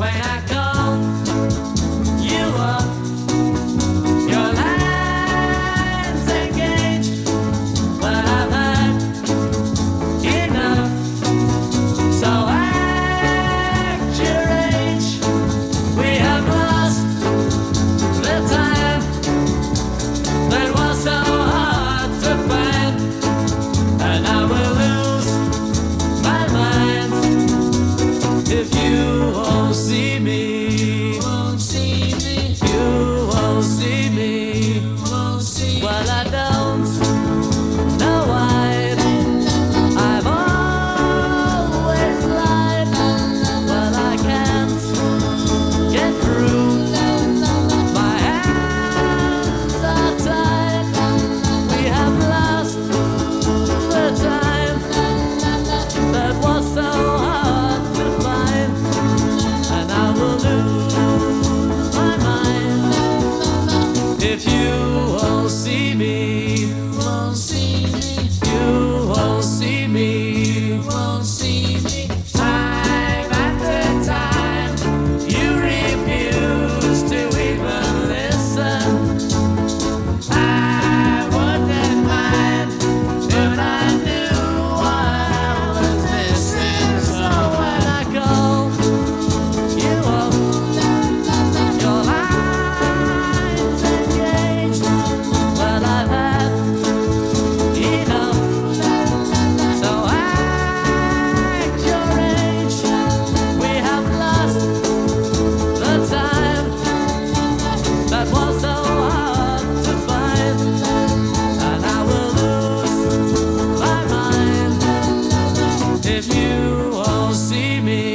When I call you up, your line's engaged. But I've had enough, so act your age. We have lost the time that was so hard to find, and I will lose my mind if you won't see me. You won't see me. Well, I don't know why. I've always lied, but I can't get through. My hands are tied. We have lost the time that was so hard to find, and I will lose my mind if you won't see me. You won't see me. Time after time, you refuse to even listen. I wouldn't mind if I knew what I was missing. So when I call you up, your line's engaged. Well, I've had enough, so act your age. We have lost the time that was so hard to find, and I will lose my mind if you won't see me.